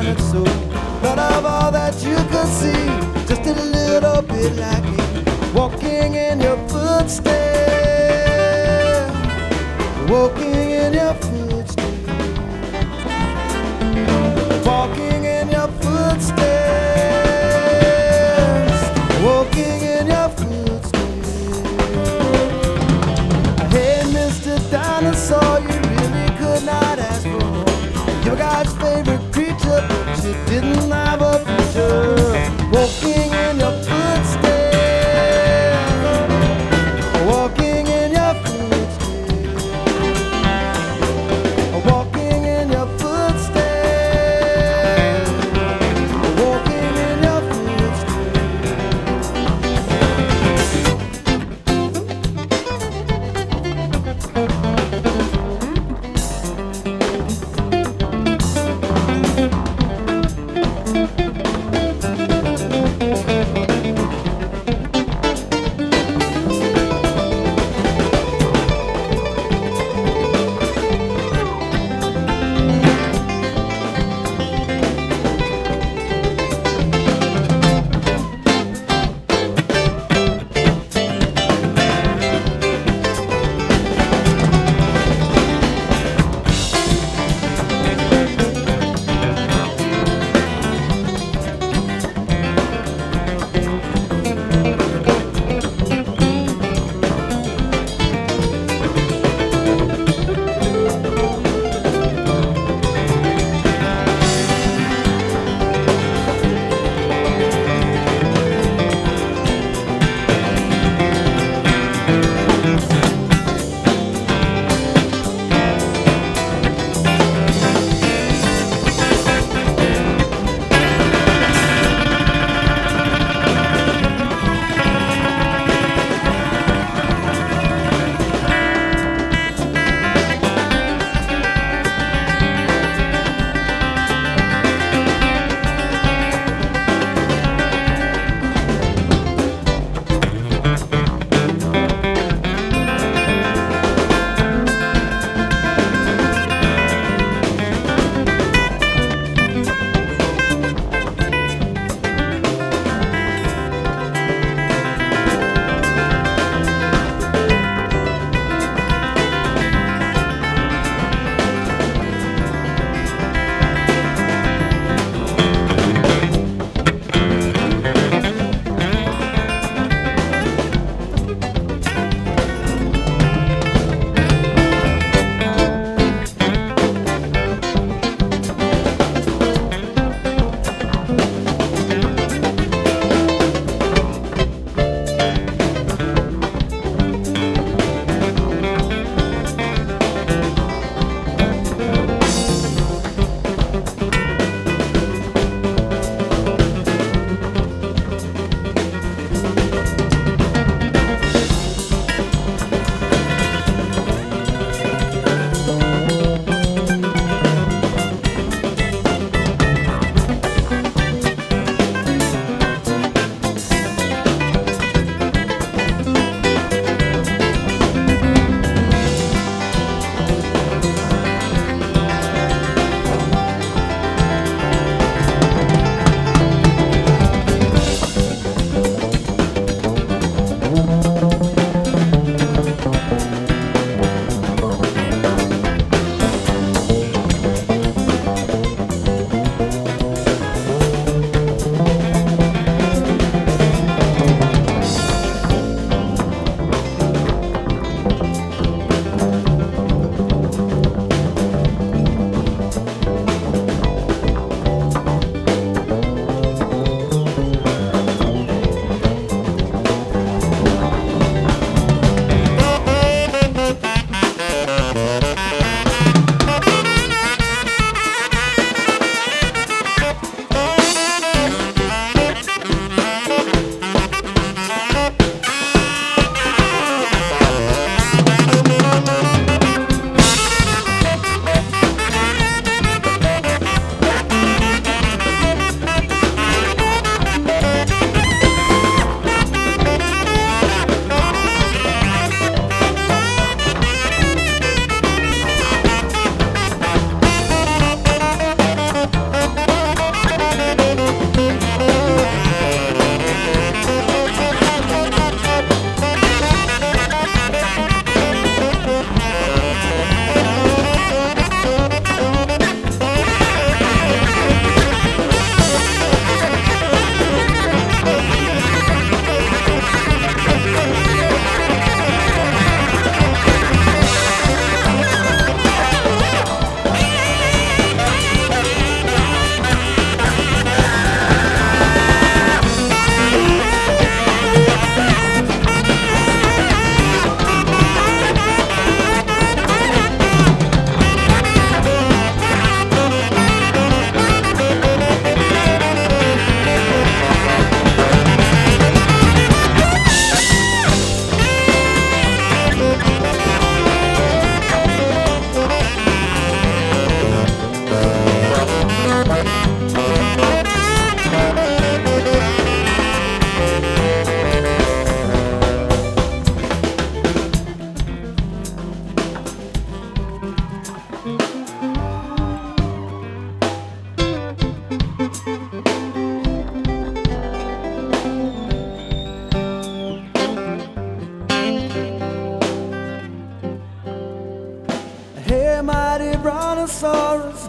it so. But of all that you could see, just a little bit like me, walking in your footsteps, walking in your footsteps, walking in your footsteps, walking in your footsteps. Hey, Mr. Dinosaur, you really could not ask for more. You're God's favorite creature, but you didn't have a future. Walking in your footsteps, walking in your footsteps,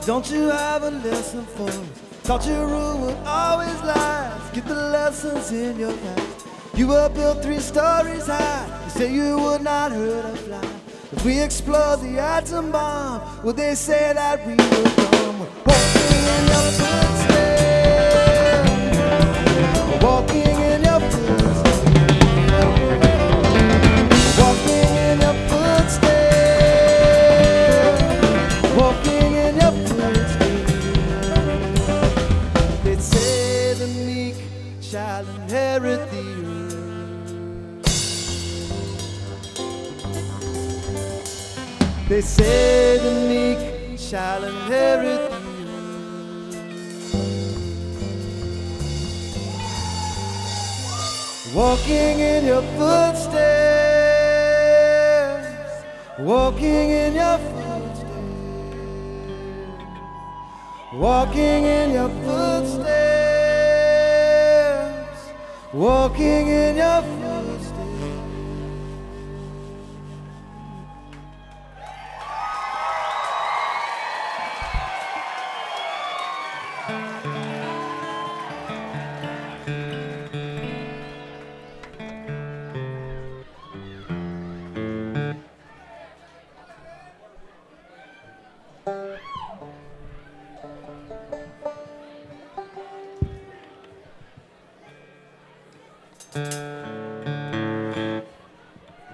don't you have a lesson for me? Thought your rule would always last. Get the lessons in your past. You were built 3 stories high. You say you would not hurt a fly. If we explode the atom bomb, would they say that we were dumb? We're walking in your footsteps. We're walking in your footsteps. Walking in your footsteps. Walking in your footsteps. They say the meek shall inherit the earth. They say the meek shall inherit the earth. Walking in your footsteps. Walking in your footsteps. Walking in your footsteps. Walking in your footsteps.